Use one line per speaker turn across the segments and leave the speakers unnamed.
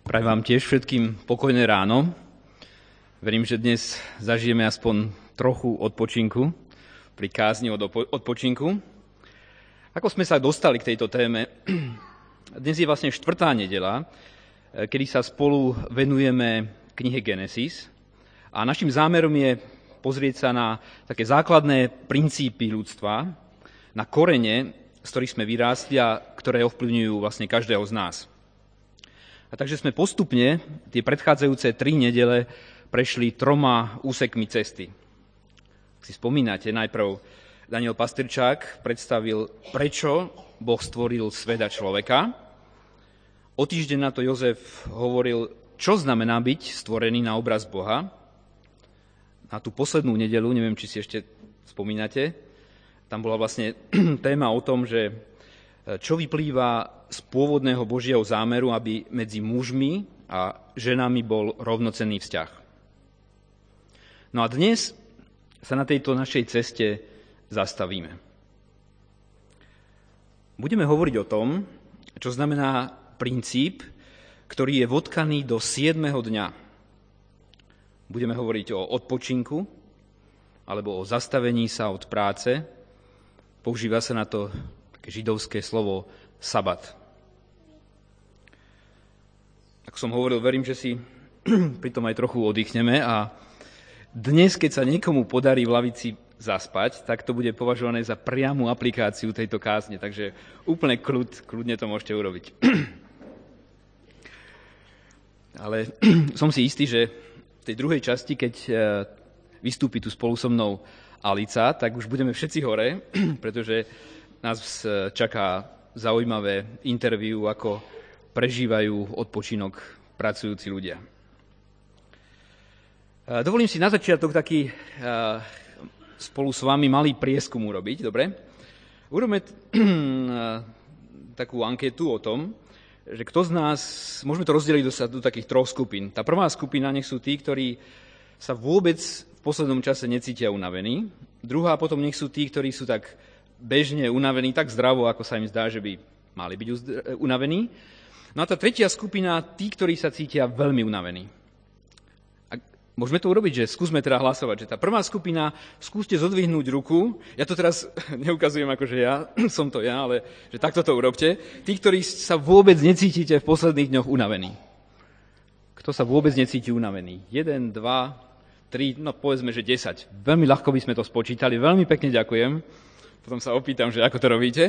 Prajem vám tiež všetkým pokojné ráno. Verím, že dnes zažijeme aspoň trochu odpočinku pri kázni od odpočinku. Ako sme sa dostali k tejto téme? Dnes je vlastne štvrtá nedeľa, kedy sa spolu venujeme knihe Genesis a našim zámerom je pozrieť sa na také základné princípy ľudstva, na korene, z ktorých sme vyrástli a ktoré ovplyvňujú vlastne každého z nás. A takže sme postupne tie predchádzajúce 3 nedele prešli 3 úsekmi cesty. Ak si spomínate, najprv Daniel Pastrčák predstavil, prečo Boh stvoril svet a človeka. O týždeň na to Jozef hovoril, čo znamená byť stvorený na obraz Boha. Na tú poslednú nedeľu, neviem, či si ešte spomínate, tam bola vlastne téma o tom, že čo vyplýva z pôvodného Božieho zámeru, aby medzi mužmi a ženami bol rovnocenný vzťah. No a dnes sa na tejto našej ceste zastavíme. Budeme hovoriť o tom, čo znamená princíp, ktorý je vodkaný do 7. dňa. Budeme hovoriť o odpočinku alebo o zastavení sa od práce. Používa sa na to také židovské slovo sabat. Ako som hovoril, verím, že si pri tom aj trochu oddychneme a dnes, keď sa niekomu podarí v lavici zaspať, tak to bude považované za priamu aplikáciu tejto kázne, takže úplne kľudne to môžete urobiť. Ale som si istý, že v tej druhej časti, keď vystúpi tu spolu so mnou Alica, tak už budeme všetci hore, pretože nás čaká zaujímavé interview, ako prežívajú odpočinok pracujúci ľudia. Dovolím si na začiatok taký spolu s vami malý prieskum urobiť, dobre? Urobíme takú anketu o tom, že kto z nás, môžeme to rozdeliť do takých 3 skupín. Tá prvá skupina nech sú tí, ktorí sa vôbec v poslednom čase necítia unavení. Druhá potom nech sú tí, ktorí sú tak bežne unavení, tak zdravo, ako sa im zdá, že by mali byť unavení. No a tá tretia skupina, tí, ktorí sa cítia veľmi unavení. A môžeme to urobiť, že skúsme teda hlasovať, že tá prvá skupina, skúste zodvihnúť ruku. Ja to teraz neukazujem ako, že ja, som to ja, ale že takto to urobte. Tí, ktorí sa vôbec necítite v posledných dňoch unavení. Kto sa vôbec necíti unavený? 1, 2, 3, no povedzme, že 10. Veľmi ľahko by sme to spočítali. Veľmi pekne ďakujem. Potom sa opýtam, že ako to robíte.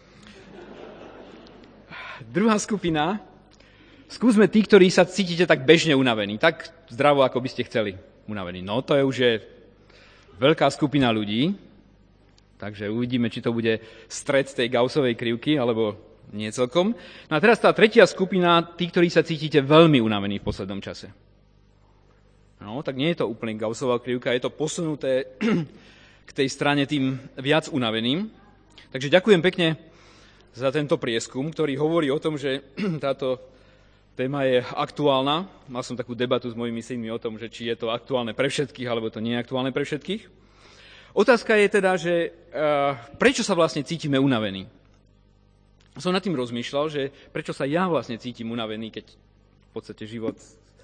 Druhá skupina, skúsme tí, ktorí sa cítite tak bežne unavení, tak zdravo, ako by ste chceli unavení. No to je už veľká skupina ľudí, takže uvidíme, či to bude stred tej Gaussovej krivky, alebo nie celkom. No a teraz tá tretia skupina, tí, ktorí sa cítite veľmi unavení v poslednom čase. No, tak nie je to úplne Gaussová krivka, je to posunuté k tej strane tým viac unaveným. Takže ďakujem pekne za tento prieskum, ktorý hovorí o tom, že táto téma je aktuálna. Mal som takú debatu s mojimi synmi o tom, že či je to aktuálne pre všetkých, alebo to nie je aktuálne pre všetkých. Otázka je teda, že prečo sa vlastne cítime unavení? Som nad tým rozmýšľal, že prečo sa ja vlastne cítim unavený, keď v podstate život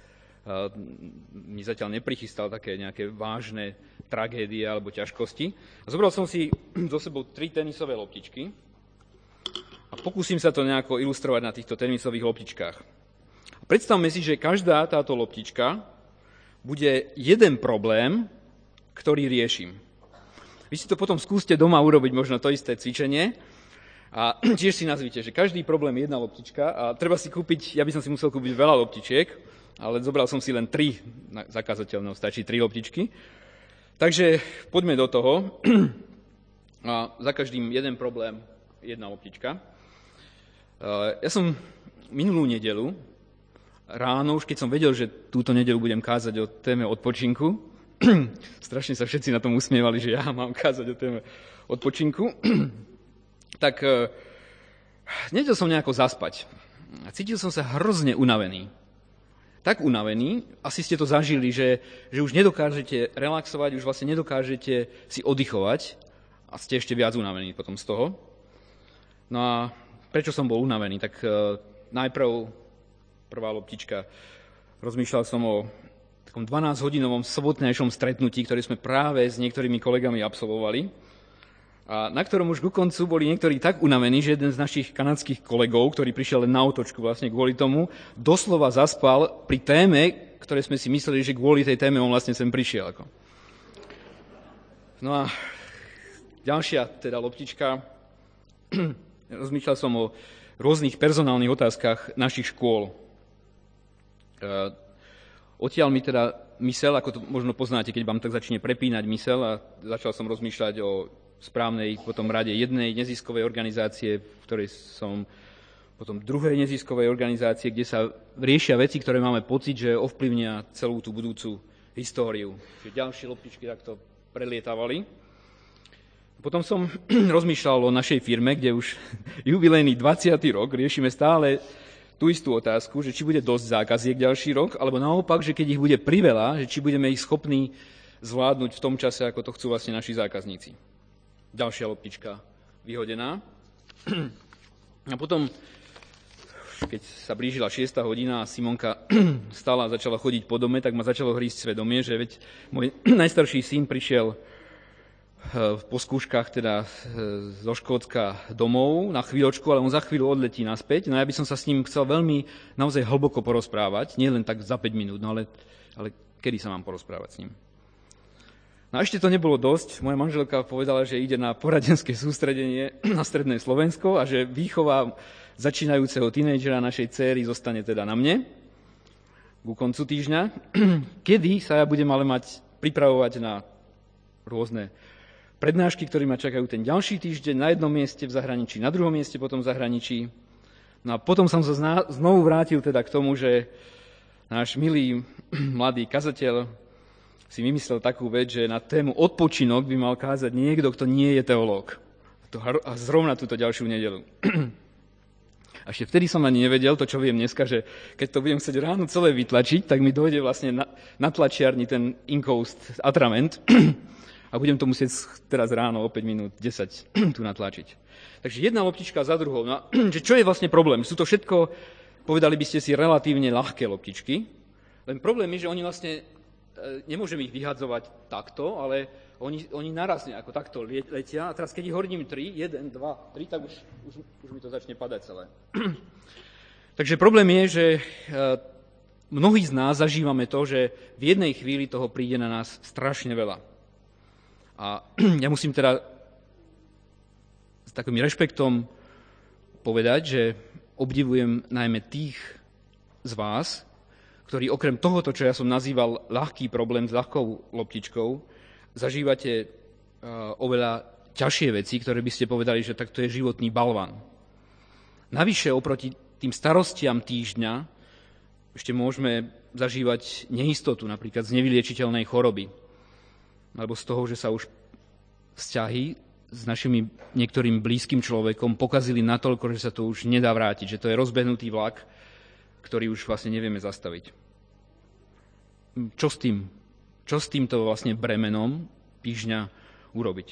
mi zatiaľ neprichystal také nejaké vážne tragédie alebo ťažkosti. A zobral som si so sebou 3 tenisové loptičky a pokúsim sa to nejako ilustrovať na týchto tenisových loptičkách. Predstavme si, že každá táto loptička bude jeden problém, ktorý riešim. Vy si to potom skúste doma urobiť, možno to isté cvičenie a tiež si nazvite, že každý problém je jedna loptička a treba si kúpiť, ja by som si musel kúpiť veľa loptičiek, ale zobral som si len 3, zakázateľnou stačí 3 loptičky. Takže poďme do toho a za každým jeden problém, jedna loptička. Ja som minulú nedeľu ráno, už keď som vedel, že túto nedeľu budem kázať o téme odpočinku, strašne sa všetci na tom usmievali, že ja mám kázať o téme odpočinku, tak nevedel som nejako zaspať. A cítil som sa hrozne unavený. Tak unavený, asi ste to zažili, že už nedokážete relaxovať, už vlastne nedokážete si oddychovať a ste ešte viac unavení potom z toho. No a prečo som bol unavený? Tak najprv prvá loptička. Rozmýšľal som o takom 12-hodinovom sobotnejšom stretnutí, ktoré sme práve s niektorými kolegami absolvovali. A na ktorom už ku koncu boli niektorí tak unavení, že jeden z našich kanadských kolegov, ktorý prišiel len na otočku vlastne kvôli tomu, doslova zaspal pri téme, ktoré sme si mysleli, že kvôli tej téme on vlastne sem prišiel. No a ďalšia teda loptička. Rozmýšľal som o rôznych personálnych otázkach našich škôl. Odtiaľ mi teda myseľ, ako to možno poznáte, keď vám tak začne prepínať myseľ, a začal som rozmýšľať o správnej potom rade jednej neziskovej organizácie, v ktorej som potom druhej neziskovej organizácie, kde sa riešia veci, ktoré máme pocit, že ovplyvnia celú tú budúcu históriu. Čiže ďalšie loptičky takto prelietávali. Potom som rozmýšľal o našej firme, kde už jubilejný 20. rok riešime stále tú istú otázku, že či bude dosť zákaziek ďalší rok, alebo naopak, že keď ich bude priveľa, že či budeme ich schopní zvládnuť v tom čase, ako to chcú vlastne naši zákazníci. Ďalšia loptička vyhodená. A potom, keď sa blížila 6. hodina a Simonka stala a začala chodiť po dome, tak ma začalo hrísť svedomie, že veď môj najstarší syn prišiel po skúškach teda zo Škótska domov na chvíľočku, ale on za chvíľu odletí naspäť. No ja by som sa s ním chcel veľmi naozaj hlboko porozprávať, nie len tak za 5 minút, no ale kedy sa mám porozprávať s ním. No a ešte to nebolo dosť. Moja manželka povedala, že ide na poradenské sústredenie na Stredné Slovensko a že výchova začínajúceho tínejdžera našej céry zostane teda na mne ku koncu týždňa, kedy sa ja budem ale mať pripravovať na rôzne prednášky, ktoré ma čakajú ten ďalší týždeň na jednom mieste v zahraničí, na druhom mieste potom v zahraničí. No a potom som sa znovu vrátil teda k tomu, že náš milý mladý kazateľ si vymyslel takú vec, že na tému odpočinok by mal kázať niekto, kto nie je teológ. A zrovna túto ďalšiu nedeľu. A ešte vtedy som ani nevedel to, čo viem dneska, že keď to budem chcieť ráno celé vytlačiť, tak mi dojde vlastne na tlačiarni ten inkoust atrament a budem to musieť teraz ráno o 5 minút 10 tu natlačiť. Takže jedna loptička za druhou. No, že čo je vlastne problém? Sú to všetko, povedali by ste si, relatívne ľahké loptičky, len problém je, že oni vlastne nemôžem ich vyhadzovať takto, ale oni naraz nejako takto letia. A teraz, keď ich hodím 3, 1, 2, 3, tak už mi to začne padať celé. Takže problém je, že mnohí z nás zažívame to, že v jednej chvíli toho príde na nás strašne veľa. A ja musím teda s takým rešpektom povedať, že obdivujem najmä tých z vás, ktorí okrem tohoto, čo ja som nazýval ľahký problém s ľahkou loptičkou, zažívate oveľa ťažšie veci, ktoré by ste povedali, že tak to je životný balvan. Navyše oproti tým starostiam týždňa ešte môžeme zažívať neistotu, napríklad z nevyliečiteľnej choroby, alebo z toho, že sa už vzťahy s našimi niektorým blízkym človekom pokazili natoľko, že sa to už nedá vrátiť, že to je rozbehnutý vlak, ktorý už vlastne nevieme zastaviť. Čo s tým? Čo s týmto vlastne bremenom týždňa urobiť?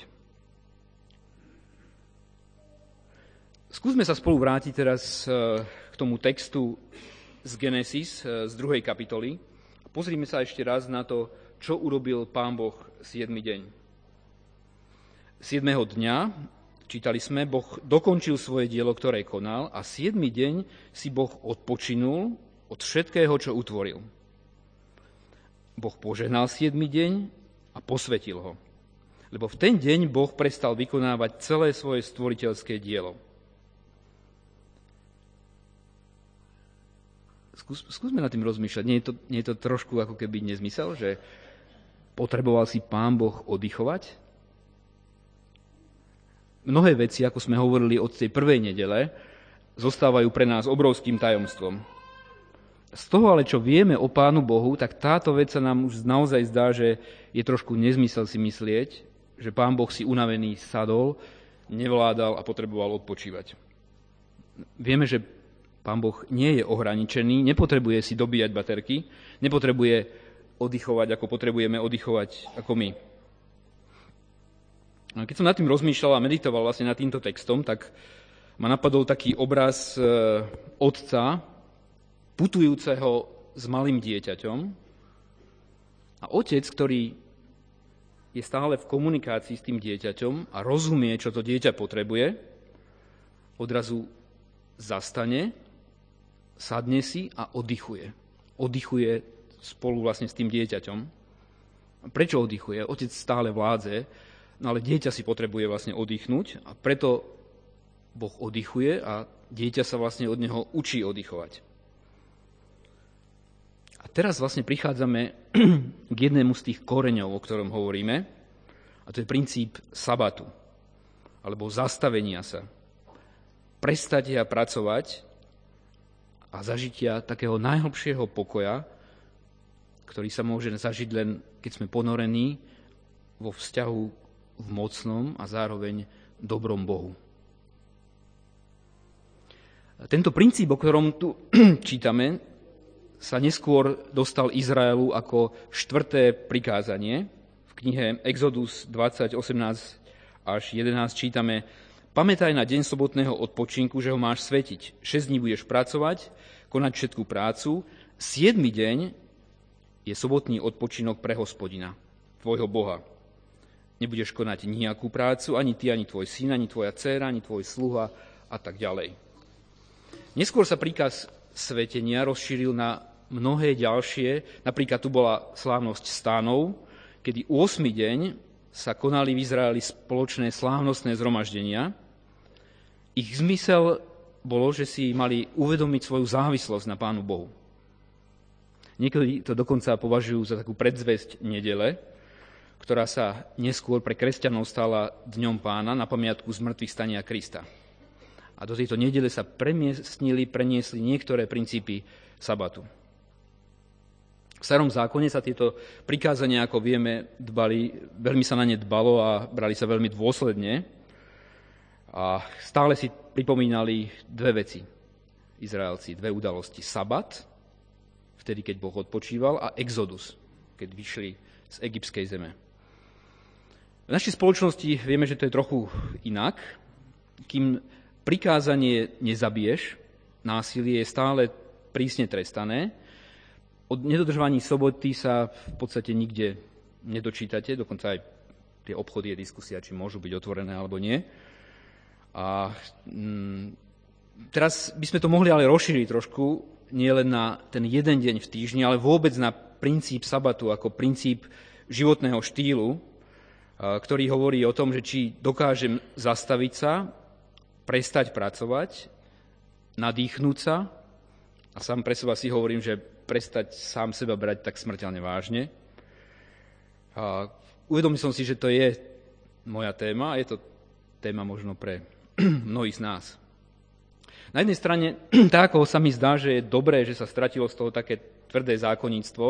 Skúsme sa spolu vrátiť teraz k tomu textu z Genesis, z 2. kapitoly. Pozrime sa ešte raz na to, čo urobil Pán Boh 7. deň. 7. dňa, čítali sme, Boh dokončil svoje dielo, ktoré konal, a 7. deň si Boh odpočinul od všetkého, čo utvoril. Boh požehnal 7. deň a posvetil ho, lebo v ten deň Boh prestal vykonávať celé svoje stvoriteľské dielo. Skúsme nad tým rozmýšľať. Nie je to trošku ako keby nezmysel, že potreboval si Pán Boh oddychovať? Mnohé veci, ako sme hovorili od tej prvej nedele, zostávajú pre nás obrovským tajomstvom. Z toho ale, čo vieme o Pánu Bohu, tak táto vec sa nám už naozaj zdá, že je trošku nezmysel si myslieť, že Pán Boh si unavený sadol, nevládal a potreboval odpočívať. Vieme, že Pán Boh nie je ohraničený, nepotrebuje si dobíjať baterky, nepotrebuje oddychovať, ako potrebujeme oddychovať ako my. A keď som nad tým rozmýšľal a meditoval vlastne nad týmto textom, tak ma napadol taký obraz otca, putujúceho s malým dieťaťom a otec, ktorý je stále v komunikácii s tým dieťaťom a rozumie, čo to dieťa potrebuje, odrazu zastane, sadne si a oddychuje. Oddychuje spolu vlastne s tým dieťaťom. Prečo oddychuje? Otec stále vládze, no ale dieťa si potrebuje vlastne oddychnúť a preto Boh oddychuje a dieťa sa vlastne od neho učí oddychovať. A teraz vlastne prichádzame k jednému z tých koreňov, o ktorom hovoríme, a to je princíp sabatu, alebo zastavenia sa. Prestatia pracovať a zažitia takého najhlbšieho pokoja, ktorý sa môže zažiť len, keď sme ponorení vo vzťahu v mocnom a zároveň dobrom Bohu. Tento princíp, o ktorom tu čítame, sa neskôr dostal Izraelu ako 4. prikázanie. V knihe Exodus 20, 18 až 11 čítame: Pamätaj na deň sobotného odpočinku, že ho máš svetiť. 6 dní budeš pracovať, konať všetkú prácu. 7. deň je sobotný odpočinok pre Hospodina, tvojho Boha. Nebudeš konať nejakú prácu, ani ty, ani tvoj syn, ani tvoja dcéra, ani tvoj sluha a tak ďalej. Neskôr sa príkaz svetenia rozšíril na mnohé ďalšie. Napríklad tu bola slávnosť stánov, kedy 8. deň sa konali v Izraeli spoločné slávnostné zhromaždenia. Ich zmysel bolo, že si mali uvedomiť svoju závislosť na Pánu Bohu. Niektorí to dokonca považujú za takú predzvesť nedele, ktorá sa neskôr pre kresťanov stala Dňom Pána na pamiatku zmrtvých stania Krista. A do tejto nedele sa preniesli niektoré princípy sabatu. V Starom zákone sa tieto prikázania, ako vieme, veľmi sa na ne dbalo a brali sa veľmi dôsledne. A stále si pripomínali dve veci Izraelci, dve udalosti. Sabat, vtedy, keď Boh odpočíval, a Exodus, keď vyšli z egyptskej zeme. V našej spoločnosti vieme, že to je trochu inak. Kým prikázanie nezabiješ, násilie je stále prísne trestané. O nedodržovaní soboty sa v podstate nikde nedočítate, dokonca aj tie obchody je diskusia, či môžu byť otvorené alebo nie. A teraz by sme to mohli ale rozšíriť trošku, nie len na ten jeden deň v týždni, ale vôbec na princíp sabatu ako princíp životného štýlu, ktorý hovorí o tom, že či dokážem zastaviť sa, prestať pracovať, nadýchnúť sa, a sám pre seba si hovorím, že prestať sám seba brať tak smrteľne vážne. A uvedomil som si, že to je moja téma a je to téma možno pre mnohých z nás. Na jednej strane, tak ako sa mi zdá, že je dobré, že sa stratilo z toho také tvrdé zákonníctvo,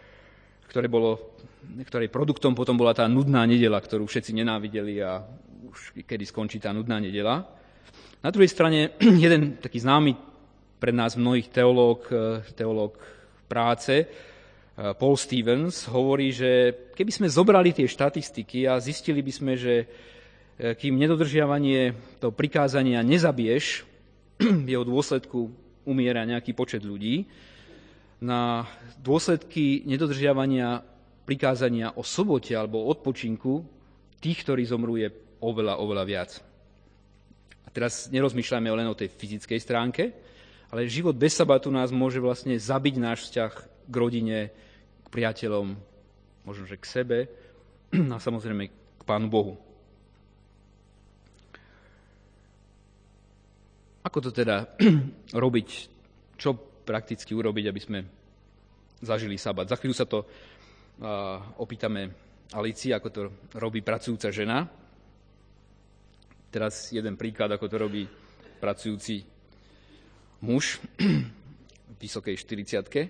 ktorej produktom potom bola tá nudná nedeľa, ktorú všetci nenávideli a už kedy skončí tá nudná nedeľa. Na druhej strane, jeden taký známy pre nás mnohých teológ práce, Paul Stevens, hovorí, že keby sme zobrali tie štatistiky a zistili by sme, že kým nedodržiavanie toho prikázania nezabiješ, v jeho dôsledku umiera nejaký počet ľudí, na dôsledky nedodržiavania prikázania o sobote alebo o odpočinku tých, ktorí zomrú, je oveľa, oveľa viac. A teraz nerozmýšľajme len o tej fyzickej stránke, ale život bez sabatu nás môže vlastne zabiť náš vzťah k rodine, k priateľom, možno, že k sebe a samozrejme k Pánu Bohu. Ako to teda robiť? Čo prakticky urobiť, aby sme zažili sabat? Za chvíľu sa to opýtame Alici, ako to robí pracujúca žena. Teraz jeden príklad, ako to robí pracujúci muž v vysokej 40-ke.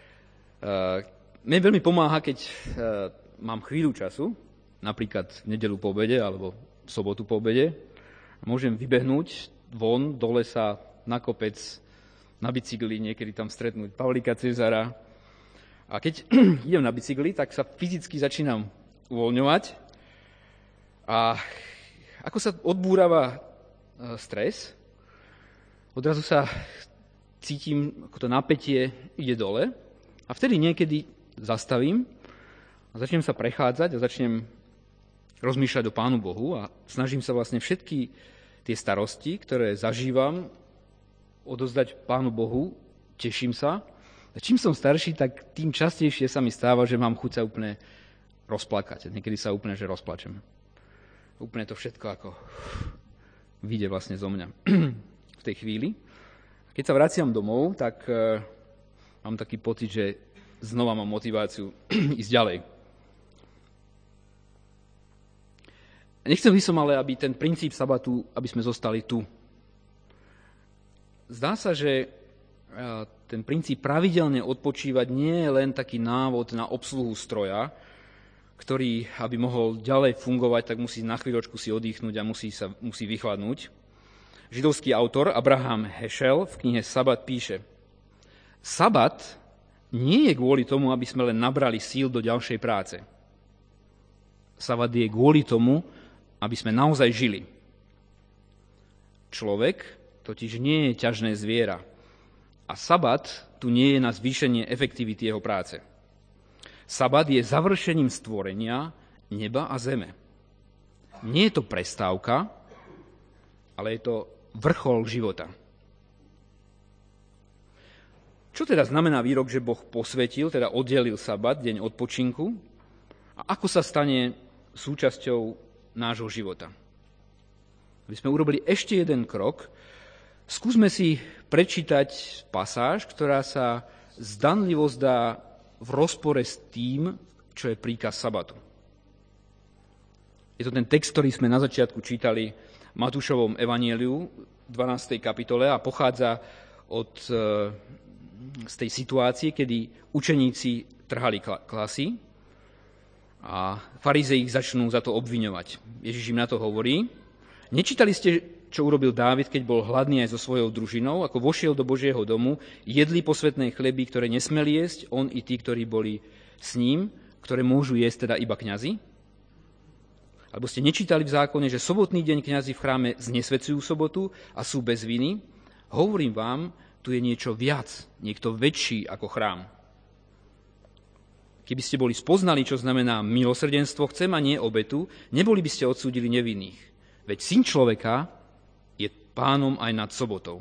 Mne veľmi pomáha, keď mám chvíľu času, napríklad v nedeľu po obede alebo v sobotu po obede, môžem vybehnúť von, do lesa, na kopec, na bicykli, niekedy tam stretnúť Pavlíka Cezara. A keď idem na bicykli, tak sa fyzicky začínam uvoľňovať. A ako sa odbúrava stres, odrazu sa cítim, ako to napätie ide dole a vtedy niekedy zastavím a začnem sa prechádzať a začnem rozmýšľať o Pánu Bohu a snažím sa vlastne všetky tie starosti, ktoré zažívam, odozdať Pánu Bohu, teším sa. A čím som starší, tak tým častejšie sa mi stáva, že mám chuť sa úplne rozplakať. Niekedy sa úplne, že rozplačem. Úplne to všetko ako vyjde vlastne zo mňa v tej chvíli. Keď sa vraciam domov, tak mám taký pocit, že znova mám motiváciu ísť ďalej. Nechcel by som ale, aby ten princíp sabatu, aby sme zostali tu. Zdá sa, že ten princíp pravidelne odpočívať nie je len taký návod na obsluhu stroja, ktorý, aby mohol ďalej fungovať, tak musí na chvíľočku si oddychnúť a musí vychladnúť. Židovský autor Abraham Heschel v knihe Sabat píše: Sabat nie je kvôli tomu, aby sme len nabrali síl do ďalšej práce. Sabat je kvôli tomu, aby sme naozaj žili. Človek totiž nie je ťažné zviera. A sabat tu nie je na zvýšenie efektivity jeho práce. Sabat je završením stvorenia neba a zeme. Nie je to prestávka, ale je to vrchol života. Čo teda znamená výrok, že Boh posvetil, teda oddelil sabat, deň odpočinku? A ako sa stane súčasťou nášho života? Aby sme urobili ešte jeden krok, skúsme si prečítať pasáž, ktorá sa zdanlivo zdá v rozpore s tým, čo je príkaz sabatu. Je to ten text, ktorý sme na začiatku čítali v Matúšovom evanjeliu, 12. kapitole, a pochádza z tej situácie, kedy učeníci trhali klasy a farizei ich začnú za to obviňovať. Ježiš im na to hovorí: Nečítali ste, čo urobil Dávid, keď bol hladný aj so svojou družinou, ako vošiel do Božieho domu, jedli posvätné chleby, ktoré nesmeli jesť, on i tí, ktorí boli s ním, ktoré môžu jesť teda iba kňazi? Alebo ste nečítali v zákone, že sobotný deň kňazi v chráme znesvedcujú sobotu a sú bez viny? Hovorím vám, tu je niečo viac, niekto väčší ako chrám. Keby ste boli spoznali, čo znamená milosrdenstvo chcem a nie obetu, neboli by ste odsúdili nevinných. Veď Syn človeka je pánom aj nad sobotou.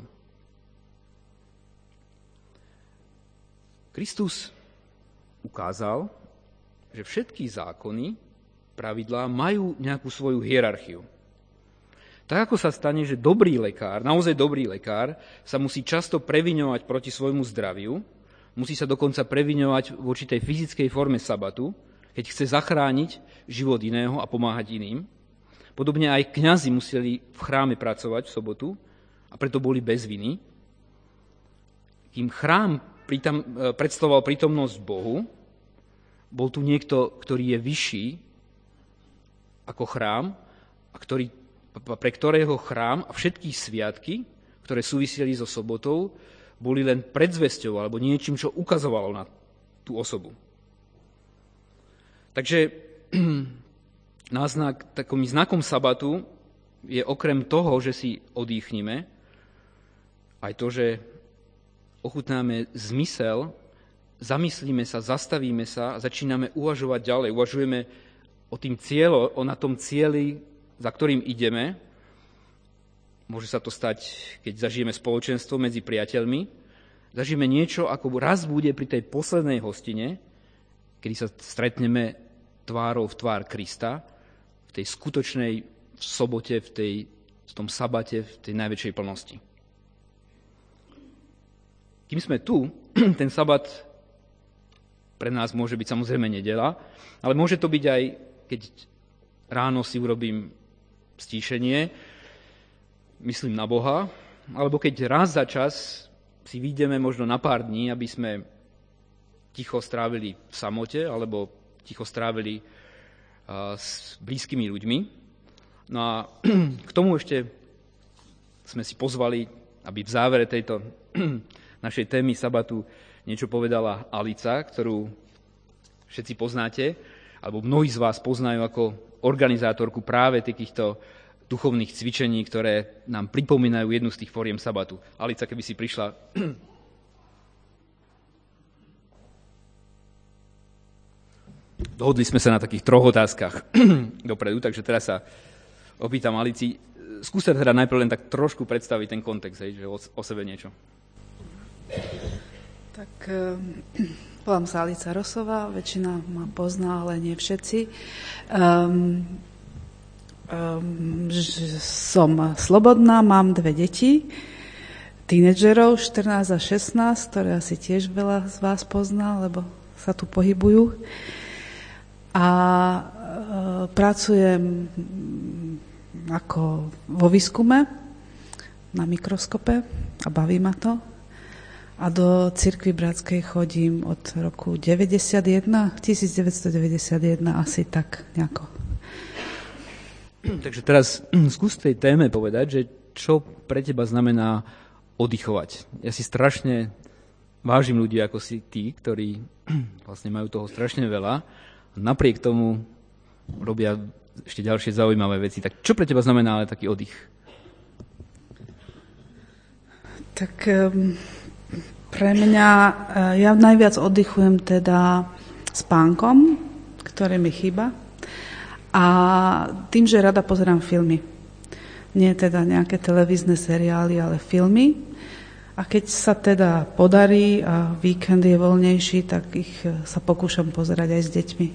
Kristus ukázal, že všetky zákony, pravidlá majú nejakú svoju hierarchiu. Tak ako sa stane, že dobrý lekár, naozaj dobrý lekár, sa musí často previňovať proti svojmu zdraviu, musí sa dokonca previňovať voči tej fyzickej forme sabatu, keď chce zachrániť život iného a pomáhať iným. Podobne aj kňazi museli v chráme pracovať v sobotu a preto boli bez viny. Kým chrám predstavoval prítomnosť Bohu, bol tu niekto, ktorý je vyšší ako chrám a pre ktorého chrám a všetky sviatky, ktoré súviseli so sobotou, boli len predzvesťou alebo niečím, čo ukazovalo na tú osobu. Takže takým znakom sabatu je okrem toho, že si odýchnime, aj to, že ochutnáme zmysel, zamyslíme sa, zastavíme sa a začíname uvažovať ďalej. Uvažujeme na tom cieli, za ktorým ideme. Môže sa to stať, keď zažijeme spoločenstvo medzi priateľmi. Zažijeme niečo, ako raz bude pri tej poslednej hostine, kedy sa stretneme tvárou v tvár Krista, v tej skutočnej sobote, v tom sabate, v tej najväčšej plnosti. Kým sme tu, ten sabat pre nás môže byť samozrejme nedeľa, ale môže to byť aj, keď ráno si urobím stíšenie, myslím na Boha, alebo keď raz za čas si vyjdeme možno na pár dní, aby sme ticho strávili v samote, alebo ticho strávili s blízkymi ľuďmi. No a k tomu ešte sme si pozvali, aby v závere tejto našej témy sabatu niečo povedala Alica, ktorú všetci poznáte, alebo mnohí z vás poznajú ako organizátorku práve takýchto duchovných cvičení, ktoré nám pripomínajú jednu z tých foriem sabatu. Alica, keby si prišla dohodli sme sa na takých 3 otázkach dopredu, takže teraz sa opýtam Alici. Skúste teda najprv len tak trošku predstaviť ten kontext, že o sebe niečo.
Tak volám sa Alica Rosová, väčšina ma pozná, ale nie všetci. Som slobodná, mám 2 deti, tínedžerov 14 a 16, ktoré asi tiež veľa z vás pozná, lebo sa tu pohybujú. A pracujem ako vo výskume na mikroskope a baví ma to. A do cirkvi bratskej chodím od roku 1991 asi tak nejako.
Takže teraz skús tej téme povedať, že čo pre teba znamená oddychovať. Ja si strašne vážim ľudí ako si tí, ktorí vlastne majú toho strašne veľa a napriek tomu robia ešte ďalšie zaujímavé veci. Tak čo pre teba znamená ale taký oddych?
Tak pre mňa, ja najviac oddychujem teda spánkom, ktorý mi chýba, a tým, že rada pozerám filmy. Nie teda nejaké televízne seriály, ale filmy. A keď sa teda podarí a víkend je voľnejší, tak ich sa pokúšam pozerať aj s deťmi.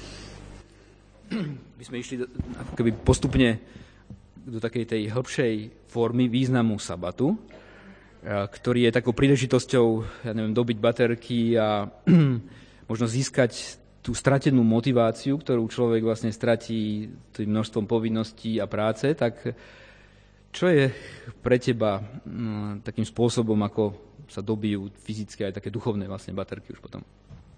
My sme išli ako keby postupne do takej tej hĺbšej formy významu sabatu, ktorý je takou príležitosťou, dobiť baterky a možno získať tú stratenú motiváciu, ktorú človek vlastne stratí tým množstvom povinností a práce. Tak čo je pre teba takým spôsobom, ako sa dobijú fyzické aj také duchovné vlastne baterky už potom?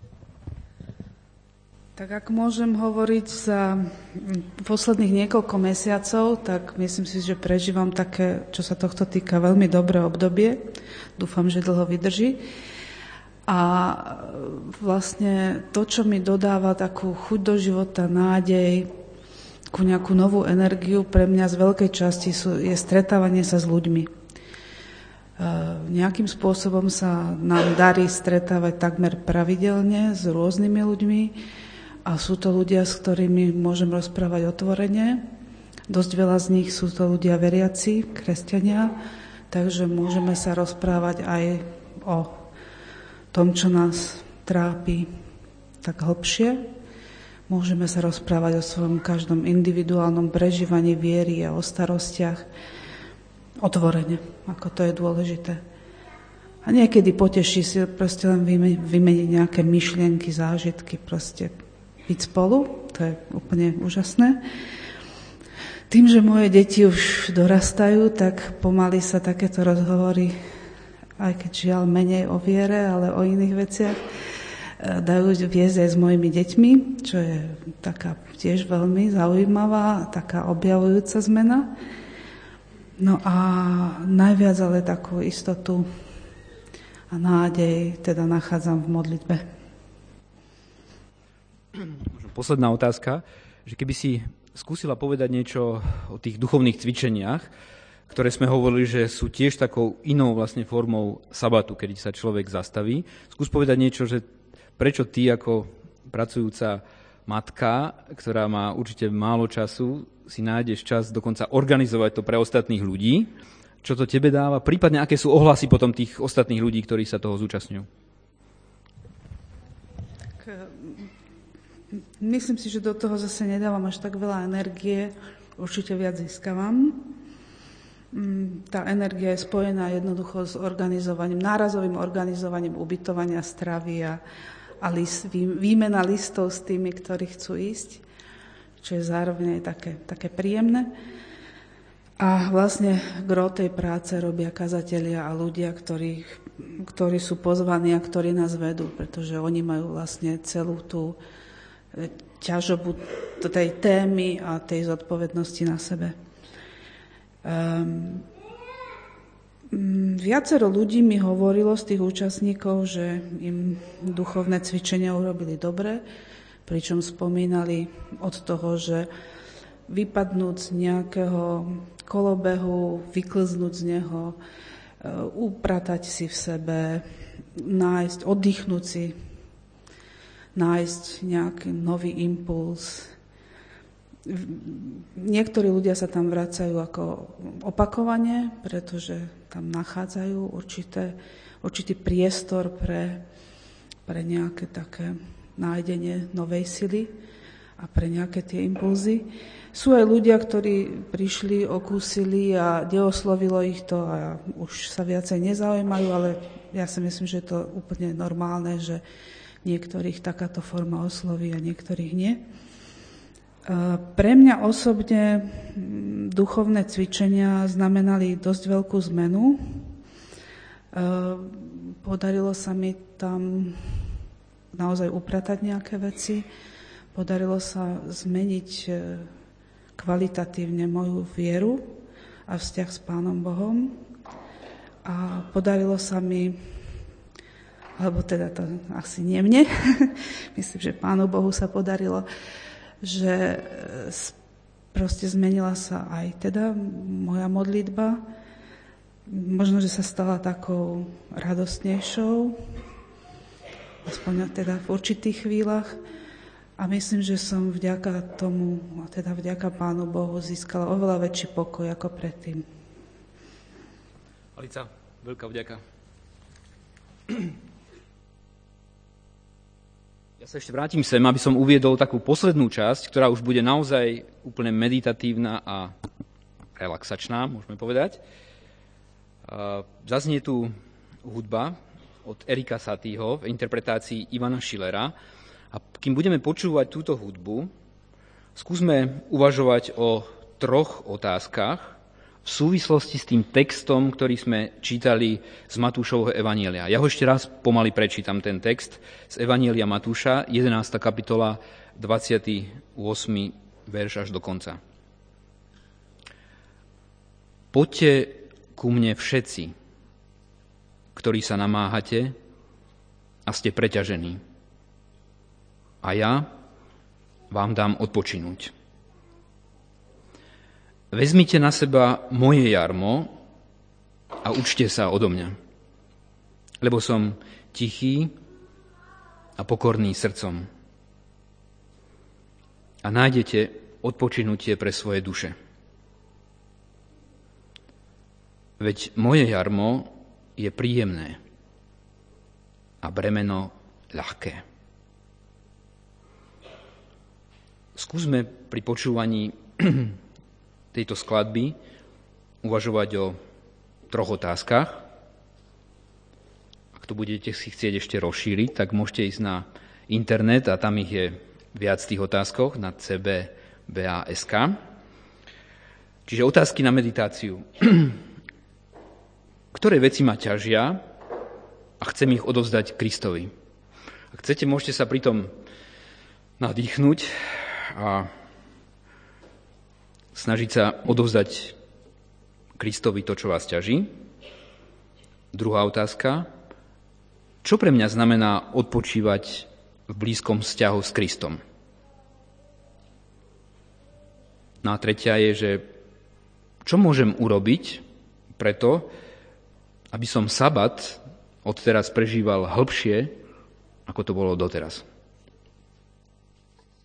Tak ak môžem hovoriť za posledných niekoľko mesiacov, tak myslím si, že prežívam také, čo sa tohto týka, veľmi dobré obdobie. Dúfam, že dlho vydrží. A vlastne to, čo mi dodáva takú chuť do života, nádej, ku nejakú novú energiu, pre mňa z veľkej časti je stretávanie sa s ľuďmi. Nejakým spôsobom sa nám darí stretávať takmer pravidelne s rôznymi ľuďmi, a sú to ľudia, s ktorými môžem rozprávať otvorene. Dosť veľa z nich sú to ľudia veriaci, kresťania, takže môžeme sa rozprávať aj o tom, čo nás trápi tak hlbšie. Môžeme sa rozprávať o svojom každom individuálnom prežívaní viery a o starostiach otvorene, ako to je dôležité. A niekedy poteší si proste len vymeniť nejaké myšlienky, zážitky, proste byť spolu, to je úplne úžasné. Tým, že moje deti už dorastajú, tak pomaly sa takéto rozhovory, aj keď žiaľ menej o viere, ale o iných veciach, dajú viesť aj s mojimi deťmi, čo je taká tiež veľmi zaujímavá, taká objavujúca zmena. No a najviac ale takú istotu a nádej teda nachádzam v modlitbe.
Posledná otázka, že keby si skúsila povedať niečo o tých duchovných cvičeniach, ktoré sme hovorili, že sú tiež takou inou vlastne formou sabatu, keď sa človek zastaví. Skús povedať niečo, že prečo ty ako pracujúca matka, ktorá má určite málo času, si nájdeš čas dokonca organizovať to pre ostatných ľudí, čo to tebe dáva, prípadne aké sú ohlasy potom tých ostatných ľudí, ktorí sa toho zúčastňujú.
Myslím si, že do toho zase nedávam až tak veľa energie, určite viac získavam. Tá energia je spojená jednoducho s organizovaním, nárazovým organizovaním ubytovania, stravy a výmena listov s tými, ktorí chcú ísť, čo je zároveň aj také príjemné. A vlastne gro tej práce robia kazatelia a ľudia, ktorí sú pozvaní a ktorí nás vedú, pretože oni majú vlastne celú tú ťažobu tej témy a tej zodpovednosti na sebe. Viacero ľudí mi hovorilo z tých účastníkov, že im duchovné cvičenia urobili dobre, pričom spomínali od toho, že vypadnúť z nejakého kolobehu, vyklznúť z neho, upratať si v sebe, nájsť, oddychnúť si, nájsť nejaký nový impuls. Niektorí ľudia sa tam vracajú ako opakovane, pretože tam nachádzajú určitý priestor pre nejaké také nájdenie novej sily a pre nejaké tie impulzy. Sú aj ľudia, ktorí prišli, okúsili a neoslovilo ich to a už sa viacej nezaujímajú, ale ja si myslím, že je to úplne normálne, že niektorých takáto forma osloví a niektorých nie. Pre mňa osobne duchovné cvičenia znamenali dosť veľkú zmenu. Podarilo sa mi tam naozaj upratať nejaké veci. Podarilo sa zmeniť kvalitatívne moju vieru a vzťah s Pánom Bohom. A podarilo sa mi, alebo teda to asi nie mne, myslím, že Pánu Bohu sa podarilo, že proste zmenila sa aj teda moja modlitba. Možno, že sa stala takou radostnejšou, aspoň teda v určitých chvíľach. A myslím, že som vďaka tomu, a teda vďaka Pánu Bohu, získala oveľa väčší pokoj ako predtým.
Alica, veľká vďaka. Ja sa ešte vrátim sem, aby som uviedol takú poslednú časť, ktorá už bude naozaj úplne meditatívna a relaxačná, môžeme povedať. Zaznie tu hudba od Erika Satieho v interpretácii Ivana Schillera. A kým budeme počúvať túto hudbu, skúsme uvažovať o 3 otázkach v súvislosti s tým textom, ktorý sme čítali z Matúšovho evanjelia. Ja ho ešte raz pomaly prečítam, ten text z evanjelia Matúša, 11. kapitola, 28. verš až do konca. Poďte ku mne všetci, ktorí sa namáhate a ste preťažení. A ja vám dám odpočinúť. Vezmite na seba moje jarmo a učte sa odo mňa, lebo som tichý a pokorný srdcom. A nájdete odpočinutie pre svoje duše. Veď moje jarmo je príjemné a bremeno ľahké. Skúsme pri počúvaní tejto skladby uvažovať o 3 otázkach. Ak to budete si chcieť ešte rozšíriť, tak môžete ísť na internet a tam ich je viac tých otázkoch na cbba.sk. Čiže otázky na meditáciu. Ktoré veci ma ťažia a chcem ich odovzdať Kristovi? Ak chcete, môžete sa pritom nadýchnuť a snažiť sa odovzdať Kristovi to, čo vás ťaží. Druhá otázka. Čo pre mňa znamená odpočívať v blízkom vzťahu s Kristom? No a tretia je, že čo môžem urobiť preto, aby som sabat odteraz prežíval hlbšie, ako to bolo doteraz.